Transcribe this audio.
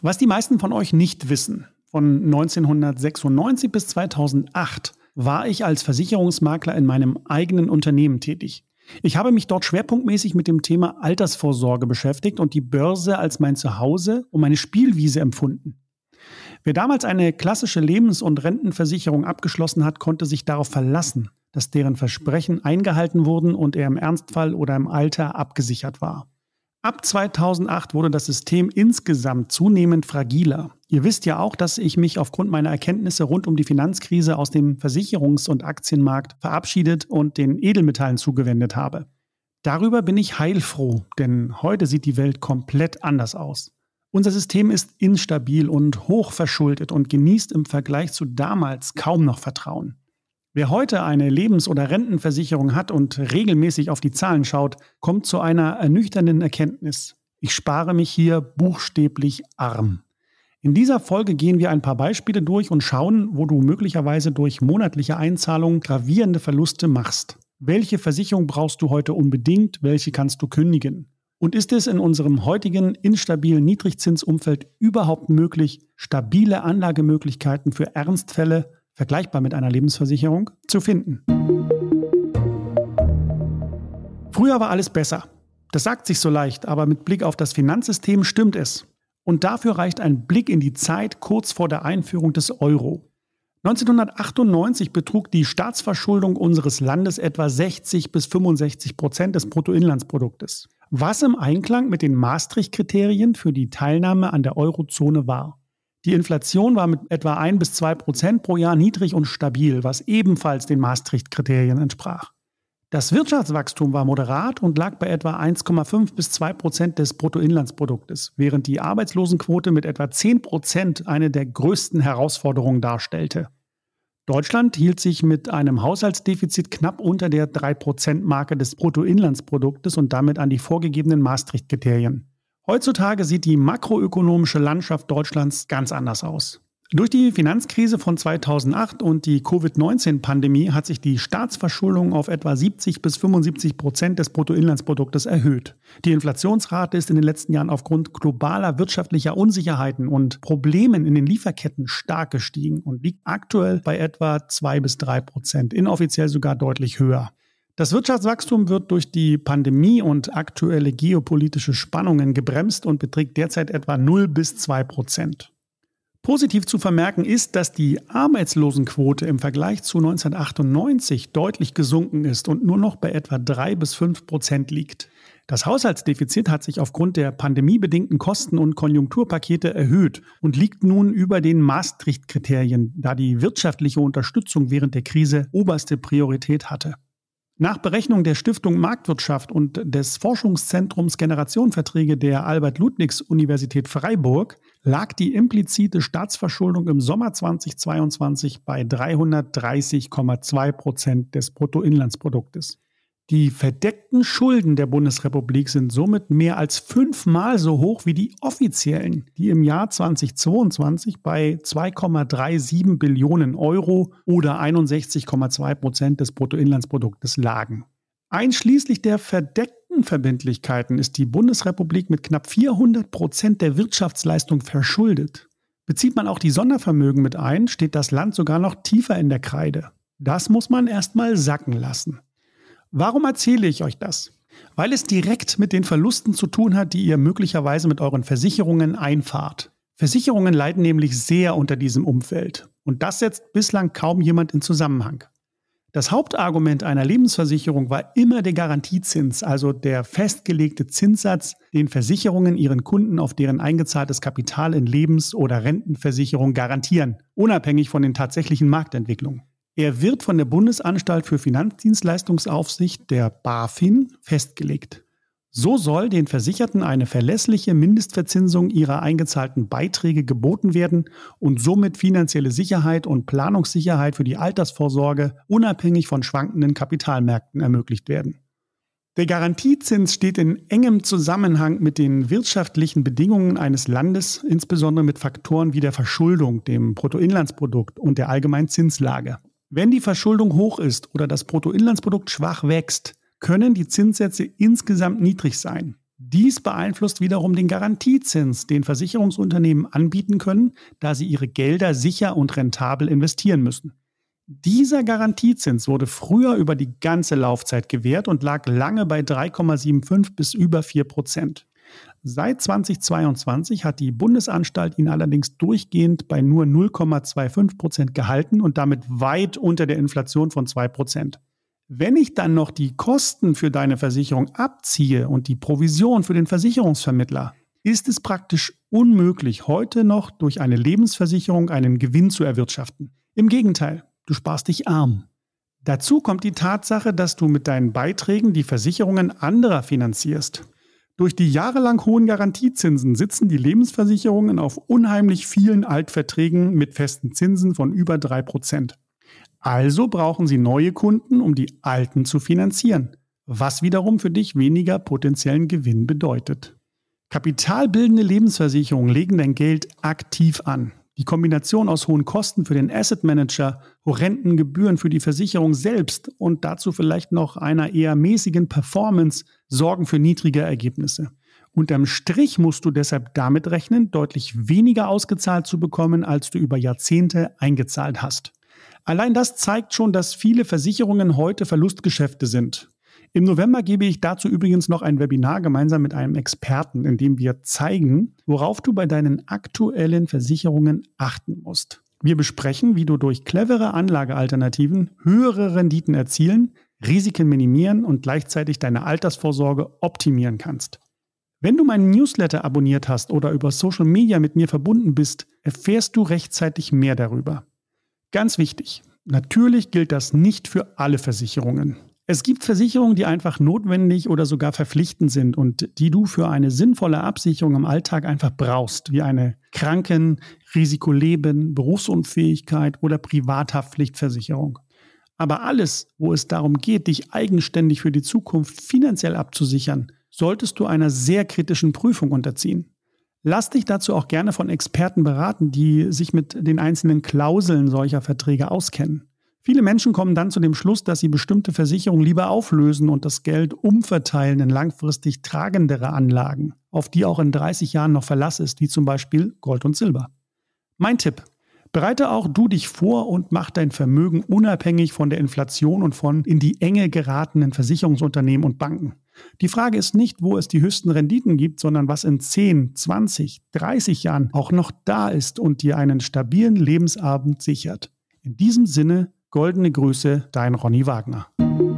Was die meisten von euch nicht wissen: Von 1996 bis 2008 war ich als Versicherungsmakler in meinem eigenen Unternehmen tätig. Ich habe mich dort schwerpunktmäßig mit dem Thema Altersvorsorge beschäftigt und die Börse als mein Zuhause und meine Spielwiese empfunden. Wer damals eine klassische Lebens- und Rentenversicherung abgeschlossen hat, konnte sich darauf verlassen, dass deren Versprechen eingehalten wurden und er im Ernstfall oder im Alter abgesichert war. Ab 2008 wurde das System insgesamt zunehmend fragiler. Ihr wisst ja auch, dass ich mich aufgrund meiner Erkenntnisse rund um die Finanzkrise aus dem Versicherungs- und Aktienmarkt verabschiedet und den Edelmetallen zugewendet habe. Darüber bin ich heilfroh, denn heute sieht die Welt komplett anders aus. Unser System ist instabil und hoch verschuldet und genießt im Vergleich zu damals kaum noch Vertrauen. Wer heute eine Lebens- oder Rentenversicherung hat und regelmäßig auf die Zahlen schaut, kommt zu einer ernüchternden Erkenntnis: Ich spare mich hier buchstäblich arm. In dieser Folge gehen wir ein paar Beispiele durch und schauen, wo du möglicherweise durch monatliche Einzahlungen gravierende Verluste machst. Welche Versicherung brauchst du heute unbedingt? Welche kannst du kündigen? Und ist es in unserem heutigen instabilen Niedrigzinsumfeld überhaupt möglich, stabile Anlagemöglichkeiten für Ernstfälle, vergleichbar mit einer Lebensversicherung, zu finden? Früher war alles besser. Das sagt sich so leicht, aber mit Blick auf das Finanzsystem stimmt es. Und dafür reicht ein Blick in die Zeit kurz vor der Einführung des Euro. 1998 betrug die Staatsverschuldung unseres Landes etwa 60-65% des Bruttoinlandsproduktes, was im Einklang mit den Maastricht-Kriterien für die Teilnahme an der Eurozone war. Die Inflation war mit etwa 1-2% pro Jahr niedrig und stabil, was ebenfalls den Maastricht-Kriterien entsprach. Das Wirtschaftswachstum war moderat und lag bei etwa 1,5-2% des Bruttoinlandsproduktes, während die Arbeitslosenquote mit etwa 10% eine der größten Herausforderungen darstellte. Deutschland hielt sich mit einem Haushaltsdefizit knapp unter der 3%-Marke des Bruttoinlandsproduktes und damit an die vorgegebenen Maastricht-Kriterien. Heutzutage sieht die makroökonomische Landschaft Deutschlands ganz anders aus. Durch die Finanzkrise von 2008 und die Covid-19-Pandemie hat sich die Staatsverschuldung auf etwa 70-75% des Bruttoinlandsproduktes erhöht. Die Inflationsrate ist in den letzten Jahren aufgrund globaler wirtschaftlicher Unsicherheiten und Problemen in den Lieferketten stark gestiegen und liegt aktuell bei etwa 2-3%, inoffiziell sogar deutlich höher. Das Wirtschaftswachstum wird durch die Pandemie und aktuelle geopolitische Spannungen gebremst und beträgt derzeit etwa 0-2%. Positiv zu vermerken ist, dass die Arbeitslosenquote im Vergleich zu 1998 deutlich gesunken ist und nur noch bei etwa 3-5% liegt. Das Haushaltsdefizit hat sich aufgrund der pandemiebedingten Kosten- und Konjunkturpakete erhöht und liegt nun über den Maastricht-Kriterien, da die wirtschaftliche Unterstützung während der Krise oberste Priorität hatte. Nach Berechnung der Stiftung Marktwirtschaft und des Forschungszentrums Generationenverträge der Albert-Ludwigs-Universität Freiburg lag die implizite Staatsverschuldung im Sommer 2022 bei 330,2% des Bruttoinlandsproduktes. Die verdeckten Schulden der Bundesrepublik sind somit mehr als 5-mal so hoch wie die offiziellen, die im Jahr 2022 bei 2,37 Billionen Euro oder 61,2% des Bruttoinlandsproduktes lagen. Einschließlich der verdeckten Verbindlichkeiten ist die Bundesrepublik mit knapp 400% der Wirtschaftsleistung verschuldet. Bezieht man auch die Sondervermögen mit ein, steht das Land sogar noch tiefer in der Kreide. Das muss man erstmal sacken lassen. Warum erzähle ich euch das? Weil es direkt mit den Verlusten zu tun hat, die ihr möglicherweise mit euren Versicherungen einfahrt. Versicherungen leiden nämlich sehr unter diesem Umfeld. Und das setzt bislang kaum jemand in Zusammenhang. Das Hauptargument einer Lebensversicherung war immer der Garantiezins, also der festgelegte Zinssatz, den Versicherungen ihren Kunden auf deren eingezahltes Kapital in Lebens- oder Rentenversicherung garantieren, unabhängig von den tatsächlichen Marktentwicklungen. Er wird von der Bundesanstalt für Finanzdienstleistungsaufsicht, der BaFin, festgelegt. So soll den Versicherten eine verlässliche Mindestverzinsung ihrer eingezahlten Beiträge geboten werden und somit finanzielle Sicherheit und Planungssicherheit für die Altersvorsorge unabhängig von schwankenden Kapitalmärkten ermöglicht werden. Der Garantiezins steht in engem Zusammenhang mit den wirtschaftlichen Bedingungen eines Landes, insbesondere mit Faktoren wie der Verschuldung, dem Bruttoinlandsprodukt und der allgemeinen Zinslage. Wenn die Verschuldung hoch ist oder das Bruttoinlandsprodukt schwach wächst, können die Zinssätze insgesamt niedrig sein. Dies beeinflusst wiederum den Garantiezins, den Versicherungsunternehmen anbieten können, da sie ihre Gelder sicher und rentabel investieren müssen. Dieser Garantiezins wurde früher über die ganze Laufzeit gewährt und lag lange bei 3,75 bis über 4%. Seit 2022 hat die Bundesanstalt ihn allerdings durchgehend bei nur 0,25% gehalten und damit weit unter der Inflation von 2%. Wenn ich dann noch die Kosten für deine Versicherung abziehe und die Provision für den Versicherungsvermittler, ist es praktisch unmöglich, heute noch durch eine Lebensversicherung einen Gewinn zu erwirtschaften. Im Gegenteil, du sparst dich arm. Dazu kommt die Tatsache, dass du mit deinen Beiträgen die Versicherungen anderer finanzierst. Durch die jahrelang hohen Garantiezinsen sitzen die Lebensversicherungen auf unheimlich vielen Altverträgen mit festen Zinsen von über 3%. Also brauchen sie neue Kunden, um die alten zu finanzieren, was wiederum für dich weniger potenziellen Gewinn bedeutet. Kapitalbildende Lebensversicherungen legen dein Geld aktiv an. Die Kombination aus hohen Kosten für den Asset Manager, horrenden Gebühren für die Versicherung selbst und dazu vielleicht noch einer eher mäßigen Performance sorgen für niedrige Ergebnisse. Unterm Strich musst du deshalb damit rechnen, deutlich weniger ausgezahlt zu bekommen, als du über Jahrzehnte eingezahlt hast. Allein das zeigt schon, dass viele Versicherungen heute Verlustgeschäfte sind. Im November gebe ich dazu übrigens noch ein Webinar gemeinsam mit einem Experten, in dem wir zeigen, worauf du bei deinen aktuellen Versicherungen achten musst. Wir besprechen, wie du durch clevere Anlagealternativen höhere Renditen erzielen, Risiken minimieren und gleichzeitig deine Altersvorsorge optimieren kannst. Wenn du meinen Newsletter abonniert hast oder über Social Media mit mir verbunden bist, erfährst du rechtzeitig mehr darüber. Ganz wichtig, natürlich gilt das nicht für alle Versicherungen. Es gibt Versicherungen, die einfach notwendig oder sogar verpflichtend sind und die du für eine sinnvolle Absicherung im Alltag einfach brauchst, wie eine Kranken-, Risikoleben-, Berufsunfähigkeit oder Privathaftpflichtversicherung. Aber alles, wo es darum geht, dich eigenständig für die Zukunft finanziell abzusichern, solltest du einer sehr kritischen Prüfung unterziehen. Lass dich dazu auch gerne von Experten beraten, die sich mit den einzelnen Klauseln solcher Verträge auskennen. Viele Menschen kommen dann zu dem Schluss, dass sie bestimmte Versicherungen lieber auflösen und das Geld umverteilen in langfristig tragendere Anlagen, auf die auch in 30 Jahren noch Verlass ist, wie zum Beispiel Gold und Silber. Mein Tipp: Bereite auch du dich vor und mach dein Vermögen unabhängig von der Inflation und von in die Enge geratenen Versicherungsunternehmen und Banken. Die Frage ist nicht, wo es die höchsten Renditen gibt, sondern was in 10, 20, 30 Jahren auch noch da ist und dir einen stabilen Lebensabend sichert. In diesem Sinne, goldene Grüße, dein Ronny Wagner.